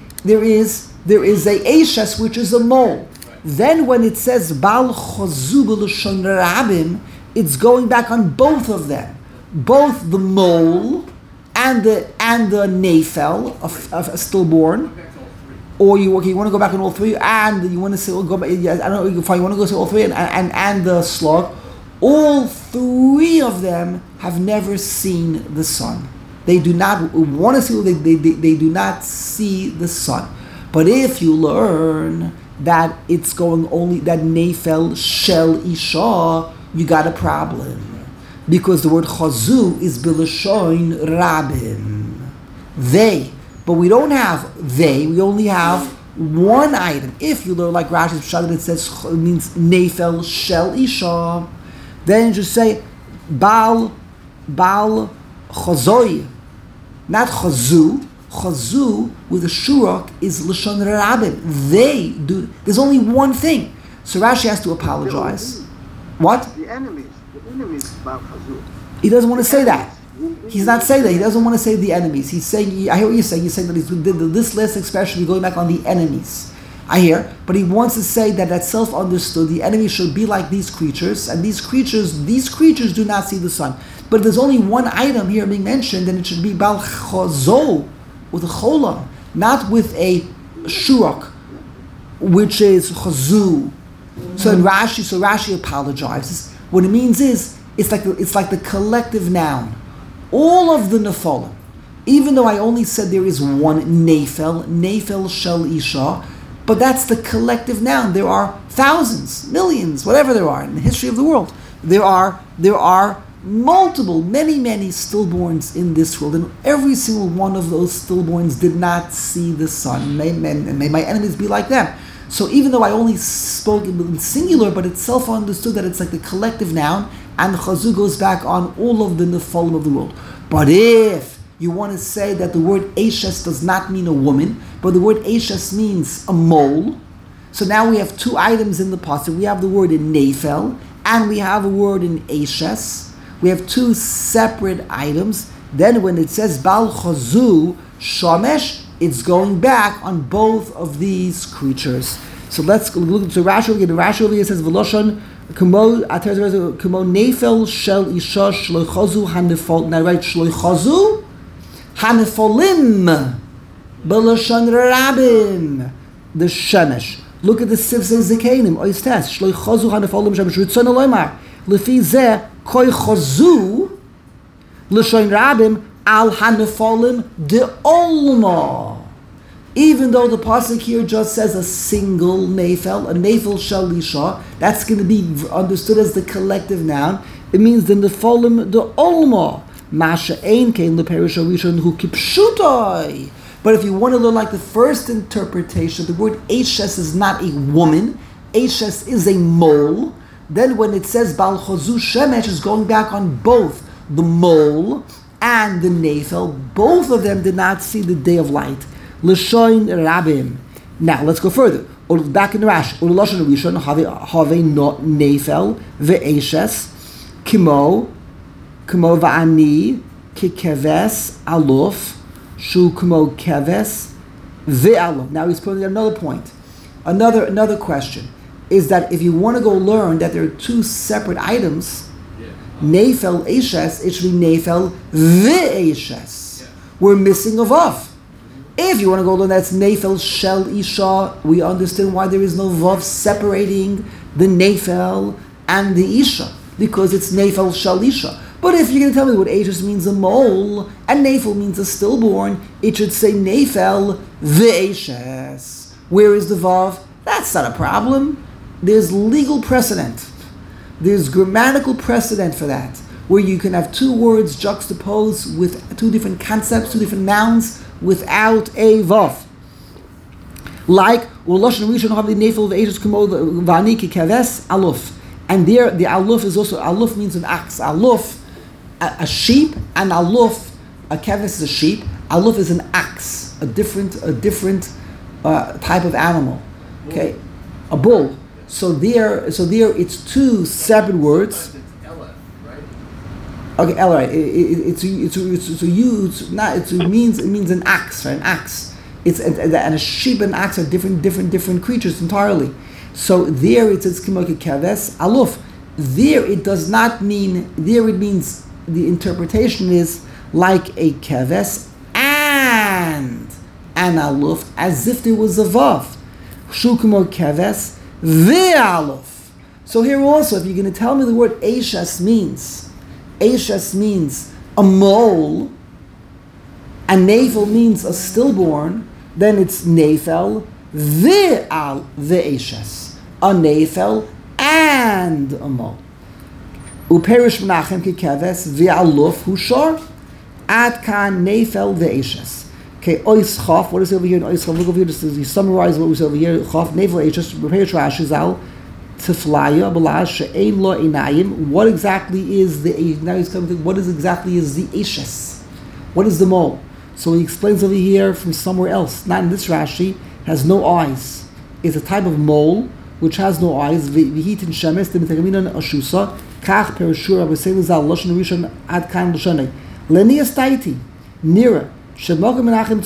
Eishes, which is a mole. Then when it says Bal Chazu B'Lashon Rabim, it's going back on both of them. Both the mole and the Nephel, of a stillborn. Or you want to go back on all 3, and you want to say, go back, I don't know, you want to go to all 3, and the slug. All 3 of them have never seen the sun. They do not want to see. They do not see the sun. But if you learn that it's going only that Nephel Shel Isha, you got a problem, because the word Chazu is B'Lashon Rabim. They. But we don't have they, we only have one item. If you learn like Rashi's Pshat, it says it means Nephel Shel Isha, then just say Bal Chazoi, not Chazu. Chazu with a shurok is Lashon Rabim. They do. There's only one thing. So Rashi has to apologize. What? The enemies Bal Chazu. He doesn't want to say that. He's not saying that. He doesn't want to say the enemies. He's saying, I hear what you're saying. He's saying that this last expression, we're going back on the enemies. I hear. But he wants to say that that's self-understood. The enemy should be like these creatures. And these creatures do not see the sun. But if there's only one item here being mentioned, then it should be Bal Chazo with a cholam, not with a shurok, which is Chazu. So Rashi apologizes. What it means is, it's like the collective noun. All of the Nephilim, even though I only said there is one Nephel Shel Isha, but that's the collective noun. There are thousands, millions, whatever there are in the history of the world. There are multiple, many stillborns in this world, and every single one of those stillborns did not see the sun. May my enemies be like them. So even though I only spoke in singular, but it's self-understood that it's like the collective noun, and the Chazu goes back on all of the Nephilim of the world. But if you want to say that the word Eishes does not mean a woman, but the word Eishes means a mole, so now we have 2 items in the pasuk. We have the word in Nephel, and we have a word in Eishes. We have 2 separate items. Then when it says Bal Chazu Shamesh, it's going back on both of these creatures. So let's look to Rashi again. Rashi over here says Veloshon Kumo Nephel Shel Isha Shloichazu Hanefol. Now write Shloichazu Hanefolim Beloshon Rabim the Shemesh. Look at the Sivsei Zekanim. Ois test Shloichazu Hanefolim Shemesh Ritzon Eloymar Lefi Zeh Koi Chazu L'Shon Rabim Al Hanefolim de Olma. Even though the pasuk here just says a single nefel shel isha, that's going to be understood as the collective noun. It means the nefolim the olma masha ein kein leperish rishon hu kipshutai. But if you want to learn like the first interpretation, the word Eishes is not a woman. Eishes is a mole. Then when it says Bal Chozu Shemesh, is going back on both the mole and the nefel. Both of them did not see the day of light. L'shoin rabim. Now let's go further. Back in the Rash. Uloshan Rishon have not nefel ve'eshes kimo va'ani kikeves aluf shu kimo keves ve'aluf. Now he's putting another point. Another question is that if you want to go learn that there are two separate items, nefel eshes, it should be nefel ve'eshes. We're missing a vav. If you want to go learn that's nefel shel isha, we understand why there is no vav separating the nefel and the isha, because it's nefel shel isha. But if you're going to tell me what eshes means a mole and nefel means a stillborn, it should say nefel ve'eshes. Where is the vav? That's not a problem. There's legal precedent. There's grammatical precedent for that, where you can have two words juxtaposed with two different concepts, two different nouns, without a vav. Like, and there the aluf is also, aluf means an axe. Aluf, a sheep, and aluf, a keves is a sheep. Aluf is an axe, a different type of animal. Okay, a bull. So there, it's two separate words. It's Elef, right? Okay, Elef. It means an axe, right? An axe. And a sheep and axe are different creatures entirely. So there it says kimoke keves aluf. There it does not mean. There it means the interpretation is like a keves and an aluf, as if there was a vav. Shukumo keves ve'aluf. So here also, if you're going to tell me the word Eishes means a mole, and nefel means a stillborn, then it's nefel ve'eshes, a nefel and a mole. Uperish Menachem kekeves ve'aluf hushor ad kan nefel ve'eshes. Okay, ois chaf. What is over here in ois chaf? Look over here. Just to summarize what was over here. Chaf nefel eshes. Prepare Rashi zal tiflaya balaz she'ein lo einayim. What exactly is the? Now he's coming to what exactly is the eshes? What is the mole? So he explains over here from somewhere else. Not in this Rashi. Has no eyes. It's a type of mole which has no eyes. V'hitin shemes t'mitagaminon ashusa kach perashur abesein zal loshen rishon ad kan loshenei lenias taiti nira. Look at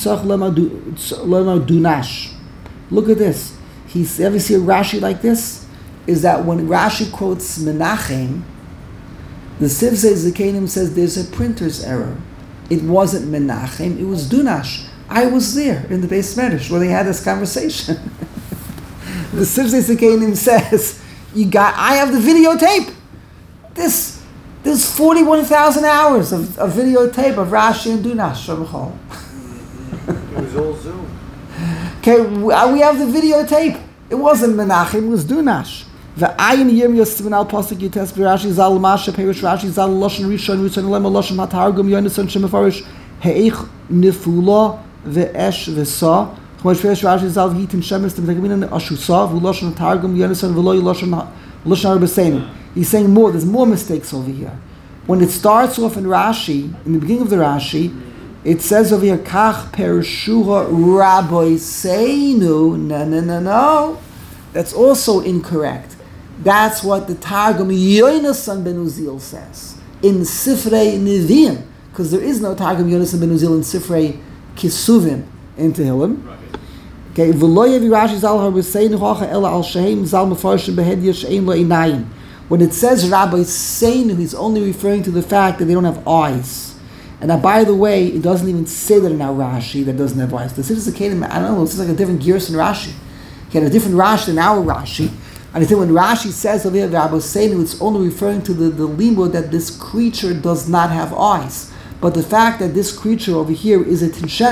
this. Ever see a Rashi like this? Is that when Rashi quotes Menachem, the Sivsei Zekanim says there's a printer's error. It wasn't Menachem, it was Dunash. I was there in the Beis Medrash where they had this conversation. The Sivsei Zekanim says, I have the videotape. There's 41,000 hours of videotape of Rashi and Dunash. It was all Zoom. Okay, we have the videotape. It wasn't Menachem, it was Dunash. V'ayin yim yostivin al pasuk yites b'Rashi zal masha perish Rashi zal loshen rishon lema loshen hatargum yonason shemefarish heich nifula ve'esh v'sa chmosh perish Rashi zal v'hitin shemes t'metagaminan ashusa v'loshen hatargum yonason v'lo yiloshen harbeseinu. He's saying more. There's more mistakes over here. When it starts off in Rashi, in the beginning of the Rashi, it says over here, Kach perishuha rabbi seinu. No. That's also incorrect. That's what the Targum Yonasan ben Uziel says in Sifrei Nevi'im, because there is no Targum Yonasan ben Uziel in Sifrei Kisuvim in Tehillim. Okay, v'lo yevi Rashi zal harbeseinu hacha ela al shehem zal mefarshim behedya she'ein lo einayim. When it says Rabbi Seinu, he's only referring to the fact that they don't have eyes. And now, by the way, it doesn't even say that in our Rashi that doesn't have eyes. The Siddur Zekanim, I don't know, it's like a different gears in Rashi. He had a different Rashi than our Rashi. And I think when Rashi says over here Rabbi Seinu, it's only referring to the limbo that this creature does not have eyes. But the fact that this creature over here is a Tinshemes,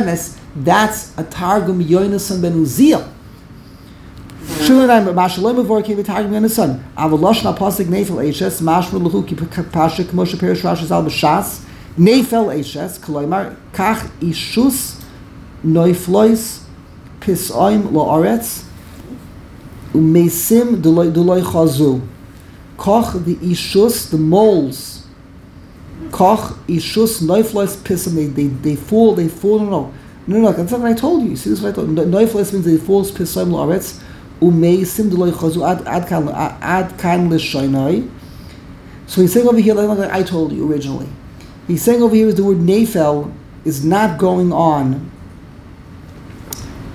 That's a Targum Yonasan ben Uziel. Shulanaim Mashalom before came Targum Yonasan. Avaloshna Pasik Nefel Eishes Mashmur Lahu Ki Pashik Moshe Perish Rashas Al B'Shas Nefel Eishes Koloimar Kach Ishus Noiflois Pisoim La'aretz Umesim Deloy Chazu Koch the Ishus the moles Koch Ishus Noiflois Pisoim they fall no that's not what I told you. See, this is what I told you. Noiflois means they fall Pisoim La'aretz Umesim Deloy Chazu Ad Kan L'Shainai. So he's saying over here like I told you originally. He's saying over here is the word Nefel is not going on a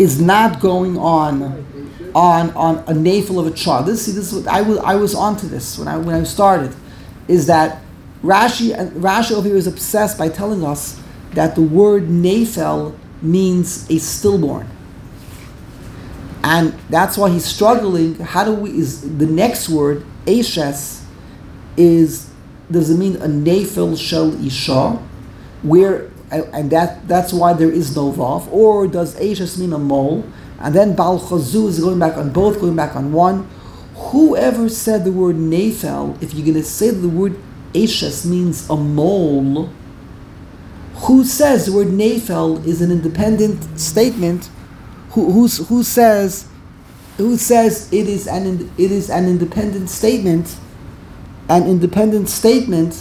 nafel of a child. This is what I was onto this when I started, is that Rashi over here is obsessed by telling us that the word nafel means a stillborn, and that's why he's struggling. Is the next word Eishes does it mean a nafel shel isha, and that's why there is no vav, or does Eishes mean a mole? And then Baal Chazu is going back on both, going back on one. Whoever said the word Nefel, if you're going to say that the word Eishes means a mole, who says the word Nefel is an independent statement? Who says it is an independent statement? An independent statement.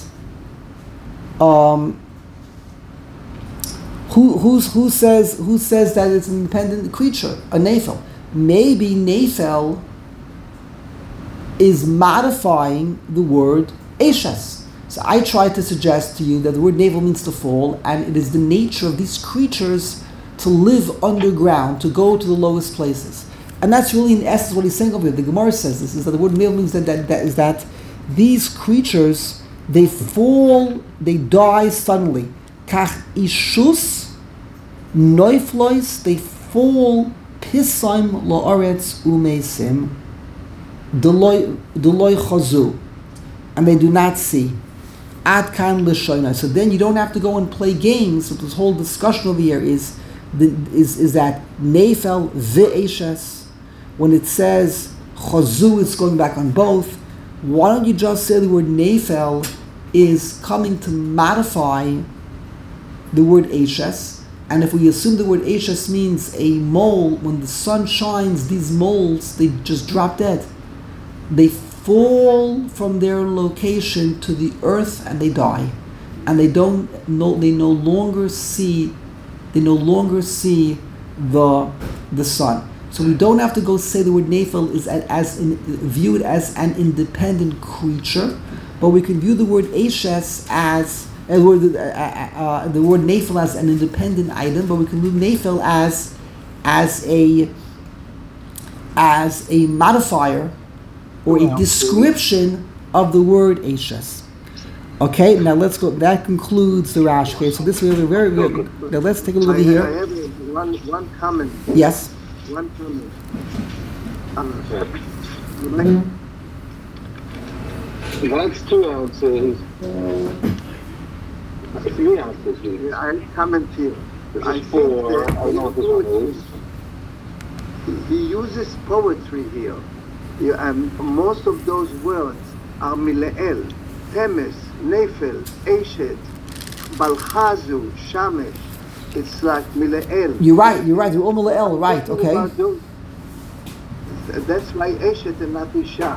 Who says that it's an independent creature, a nafel? Maybe nafel is modifying the word eshes. So I tried to suggest to you that the word nafel means to fall, and it is the nature of these creatures to live underground, to go to the lowest places. And that's really in essence what he's saying over here. The Gemara says this, is that the word nafel means that these creatures, they fall, they die suddenly. Kach ishus noiflois, they fall pisaim la'aretz umesim deloy chazu, and they do not see. Ad kan l'shoina. So then you don't have to go and play games. So this whole discussion over here is that nefel ve'eshes. When it says chazu, it's going back on both. Why don't you just say the word nefel is coming to modify the word eshes? And if we assume the word eshes means a mole, when the sun shines, these moles, they just drop dead. They fall from their location to the earth and they die. And they no longer see the sun. So we don't have to go say the word nefel is viewed as an independent creature, but we can view the word eshes as the word nefel as an independent item, but we can view nefel as a modifier or a description of the word eshes. Okay, now let's go. That concludes the Rashi. Okay, so this is very good. Now let's take a look over here. I have one comment. Yes. One comment. That's two answers. Three answers. I'll comment here. I think Four. I know what this one is. he uses poetry here. And most of those words are mileel, temes, nefel, eshet, balchazu, shamesh. It's like mileel. You're right. They're all mileel, right? Okay. That's why eshet and not isha.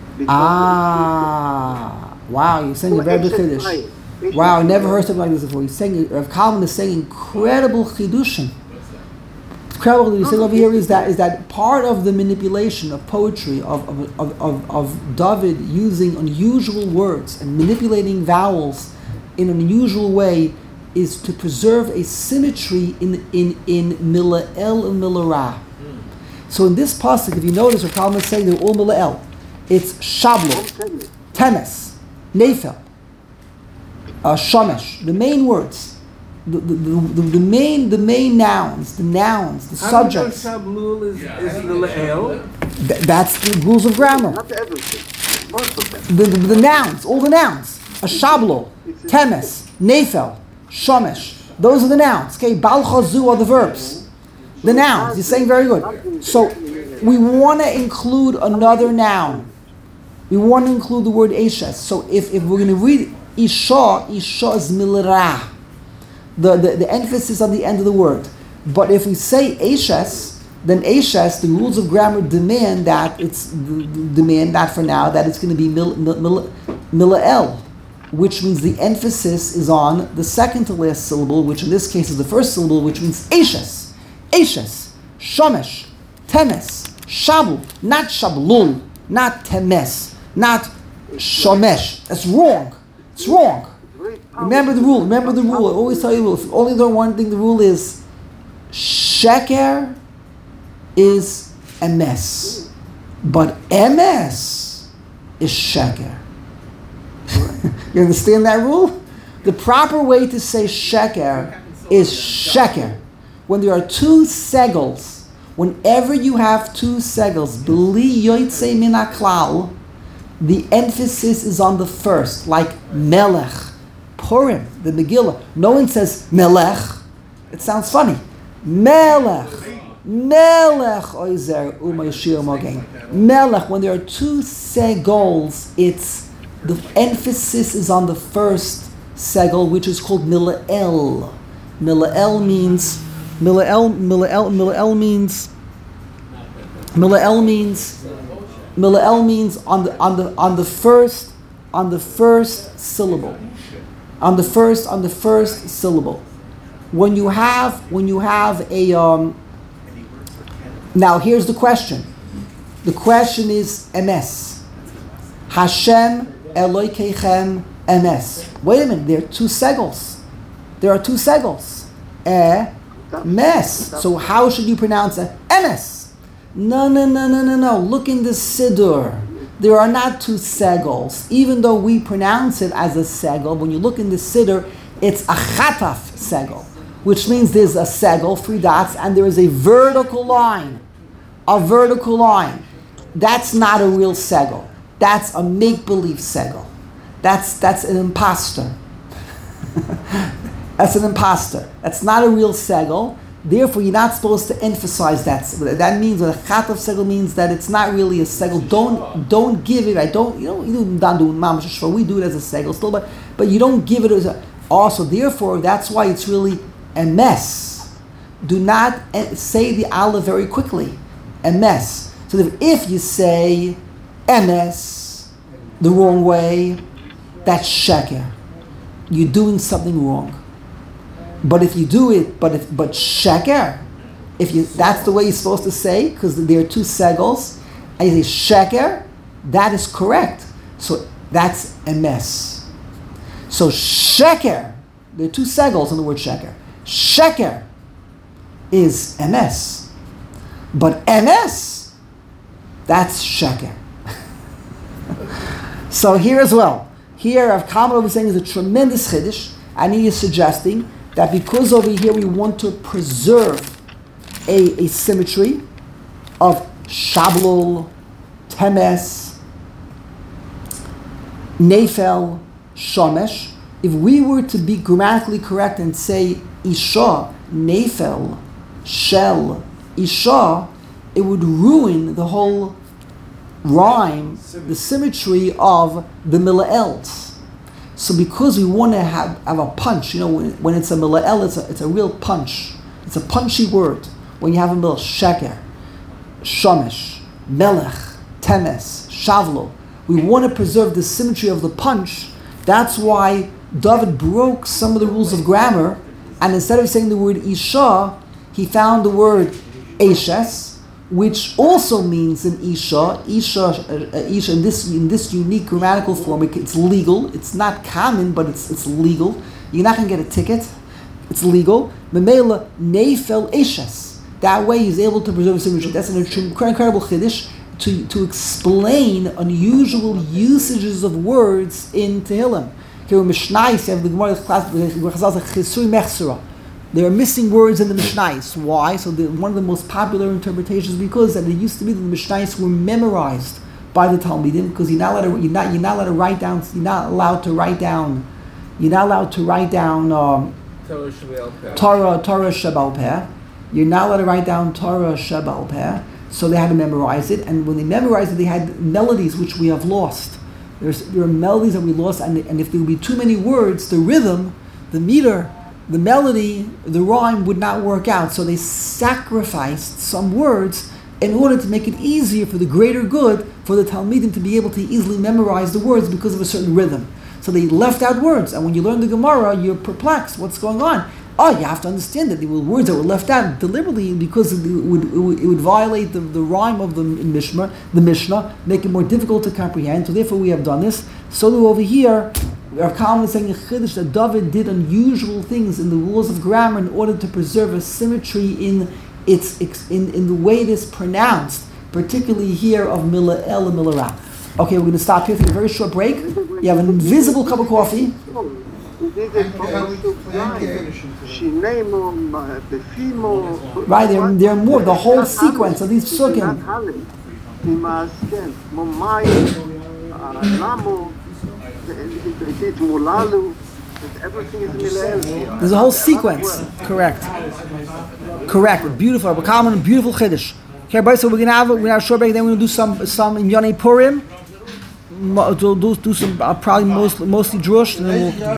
Wow! You're saying a very big chiddush. Wow! I never heard something like this before. You're saying Rav Kalman is saying incredible chidushim. Incredible. What you're saying over here is that part of the manipulation of poetry of David using unusual words and manipulating vowels in an unusual way is to preserve a symmetry in mila'el and mila'ra. So in this pasuk, if you notice, Rav Kalman is saying they're all mila'el. It's shablo, temes, nefel, shamesh. The main words. The main nouns, the subjects. Shablul is mila'el. That's the rules of grammar. Not everything. Most of them. The nouns, all the nouns. A shablo, temes, nefel, shomesh. Those are the nouns. Okay, Bal Chazu are the verbs. The nouns. You're saying very good. So we want to include another noun. We want to include the word Eshes. So if we're going to read Isha is Milra. The emphasis on the end of the word. But if we say Eshes, then Eshes, the rules of grammar demand that for now that it's going to be Mila'el, which means the emphasis is on the second to last syllable, which in this case is the first syllable, which means Eshes, Shomesh, Temes, Shabu, not Shablul, not Temes, not Shomesh. That's wrong. It's wrong. Remember the rule. I always tell you the rule. If you only learn one thing, the rule is Sheker is emes, but emes is sheker. You understand that rule? The proper way to say sheker is sheker. When there are two segels, whenever you have two segels, bli yoytze min haklal, the emphasis is on the first, like melech, Purim, the Megillah. No one says melech. It sounds funny. Melech oizer u'mayshir mogen. Melech, when there are two segels, it's the emphasis is on the first segel, which is called mila'el. Mila'el means on the first syllable. On the first syllable. When you have a now here's the question. The question is emes. Hashem Elokeichem emes. Wait a minute, there are two segels. Emes. So how should you pronounce it? Emes. No. Look in the Siddur. There are not two segels. Even though we pronounce it as a segel, when you look in the Siddur, it's a chataf segel, which means there's a segel, 3 dots, and there is a vertical line. That's not a real segel. That's a make-believe segel. That's an imposter. That's an imposter. That's not a real segel. Therefore, you're not supposed to emphasize that. That means that a chataf segel means that it's not really a segel. Don't give it. We do it as a segel still, but you don't give it as a. Also, therefore, that's why it's really a mess. Do not say the aleph very quickly. A mess. So if you say emes the wrong way, that's sheker. You're doing something wrong. But if you do it, but sheker, that's the way you're supposed to say, because there are two segels, and you say sheker, that is correct. So that's a mess. So sheker, there are two segels in the word sheker. Sheker is emes, but emes, that's sheker. So here as well, here Rav Kamal is saying is a tremendous chiddush, and he is suggesting that because over here we want to preserve a symmetry of shablul, temes, nefel, shomesh, if we were to be grammatically correct and say isha, nefel, shel, isha, it would ruin the whole rhyme, the symmetry of the mila'els. So because we want to have a punch, when it's a mila'el, it's a real punch. It's a punchy word. When you have a mila'el, sheker, shomesh, melech, temes, shavlo, we want to preserve the symmetry of the punch. That's why David broke some of the rules of grammar, and instead of saying the word isha, he found the word eshes, which also means an isha in this unique grammatical form. It's legal. It's not common, but it's legal. You're not going to get a ticket. It's legal. Memela nefel eshes. That way he's able to preserve symmetry. That's an incredible chiddush to explain unusual usages of words in Tehillim. Here in Mishnayos, you have the Gemara class where Chazal says chisui mechsura. There are missing words in the Mishnayos. Why? So one of the most popular interpretations because that it used to be that the Mishnayos were memorized by the Talmidim because you're not allowed to write down Torah Shabbat Peh. Torah Shebal Peh. You're not allowed to write down Torah Shebal Peh. So they had to memorize it, and when they memorized it, they had melodies which we have lost. There are melodies that we lost, and if there would be too many words, the rhythm, the meter, the melody, the rhyme would not work out. So they sacrificed some words in order to make it easier for the greater good for the Talmidim to be able to easily memorize the words because of a certain rhythm. So they left out words, and when you learn the Gemara, you're perplexed. What's going on? Oh, you have to understand that there were words that were left out deliberately because it would violate the rhyme of the Mishnah, make it more difficult to comprehend. So therefore we have done this. So do over here, Rav Kalman is saying in Chiddush that David did unusual things in the rules of grammar in order to preserve a symmetry in the way it is pronounced, particularly here of Mila'el and Milarah. Okay, we're going to stop here, take a very short break. You have an invisible cup of coffee. Right, there are more. The whole sequence of these psukim. There's a whole sequence. Correct. Beautiful. We're calling a beautiful chiddush. Okay, everybody. So we're gonna have a short break. Then we're gonna do some in Yonei Purim. We'll do some probably mostly drush, and then we'll